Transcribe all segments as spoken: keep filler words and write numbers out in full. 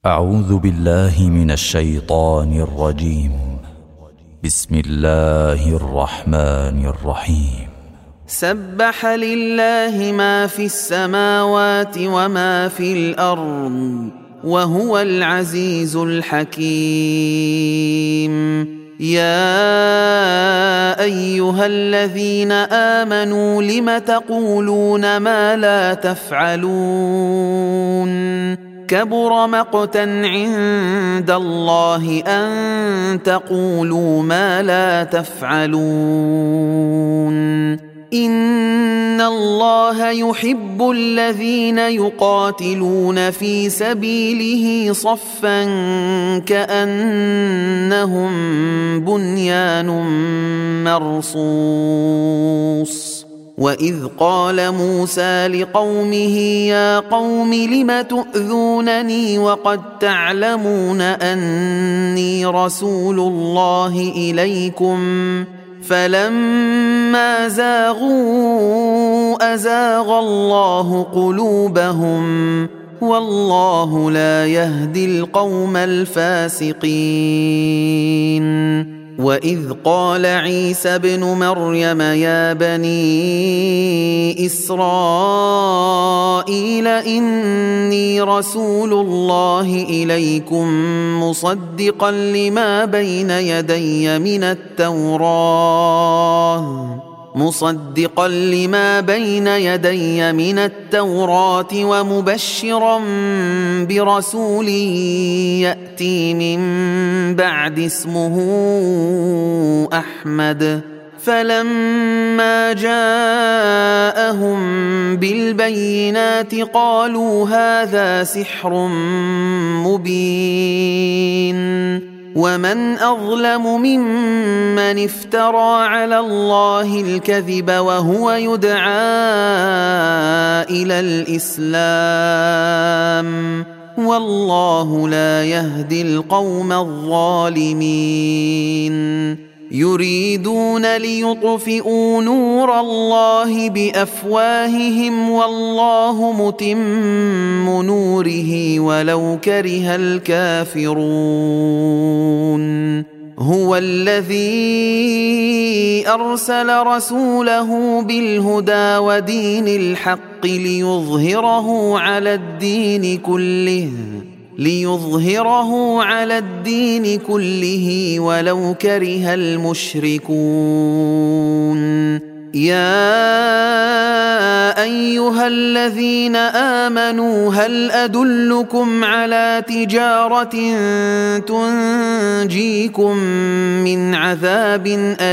أعوذ بالله من الشيطان الرجيم. بسم الله الرحمن الرحيم. سبح لله ما في السماوات وما في الأرض وهو العزيز الحكيم. يا أيها الذين آمنوا لم تقولون ما لا تفعلون كبر مقتا عند الله أن تقولوا ما لا تفعلون. إن الله يحب الذين يقاتلون في سبيله صفا كأنهم بنيان مرصوص. وإذ قال موسى لقومه يا قوم لم تؤذونني وقد تعلمون أني رسول الله إليكم فلما زاغوا أزاغ الله قلوبهم والله لا يهدي القوم الفاسقين. وإذ قال عيسى ابن مريم يا بني إسرائيل إني رسول الله إليكم مصدقا لما بين يدي من التوراة مصدقا لما بين يدي من التوراة ومبشرا برسول يأتي من بعد اسمه أحمد. فلما جاءهم بالبينات قالوا هذا سحر مبين. ومن أظلم ممن افترى على الله الكذب وهو يدعى إلى الإسلام والله لا يهدي القوم الظالمين. يريدون ليطفئوا نور الله بأفواههم والله متم نوره ولو كره الكافرون. هو الذي أرسل رسوله بالهدى ودين الحق ليظهره على الدين كله ليظهره على الدين كله ولو كره المشركون. يا أيها الذين آمنوا هل أدلكم على تجارة تنجيكم من عذاب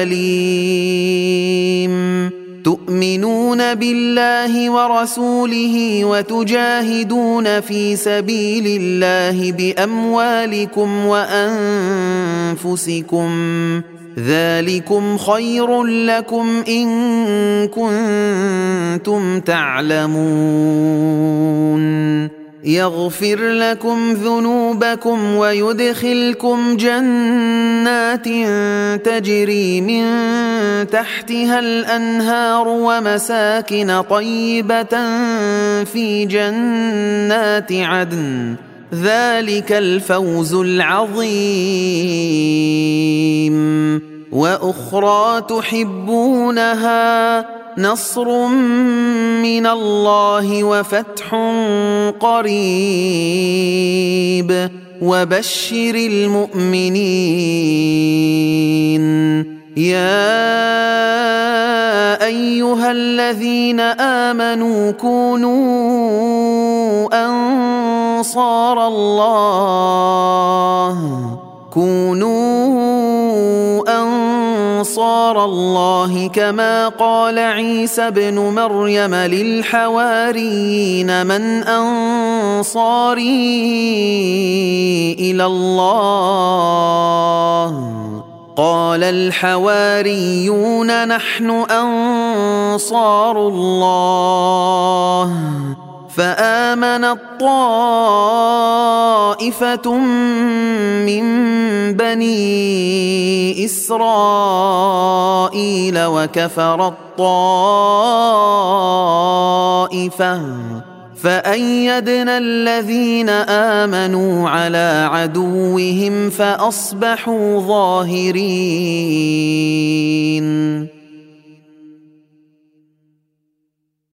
أليم تؤمنون بالله ورسوله وتجاهدون في سبيل الله بأموالكم وأنفسكم ذلكم خير لكم إن كنتم تعلمون. يغفر لكم ذنوبكم ويدخلكم جنات تجري من تحتها الأنهار ومساكن طيبة في جنات عدن ذلك الفوز العظيم. وأخرى تحبونها نصر من الله وفتح قريب وبشر المؤمنين. يا أيها الذين آمنوا كونوا أنصار الله كونوا أنصار الله كما قال عيسى ابن مريم للحواريين من أنصاري إلى الله قال الحواريون نحن أنصار الله. فآمنت طائفة من بني إسرائيل وكفرت طائفة فأيدنا الذين آمنوا على عدوهم فأصبحوا ظاهرين.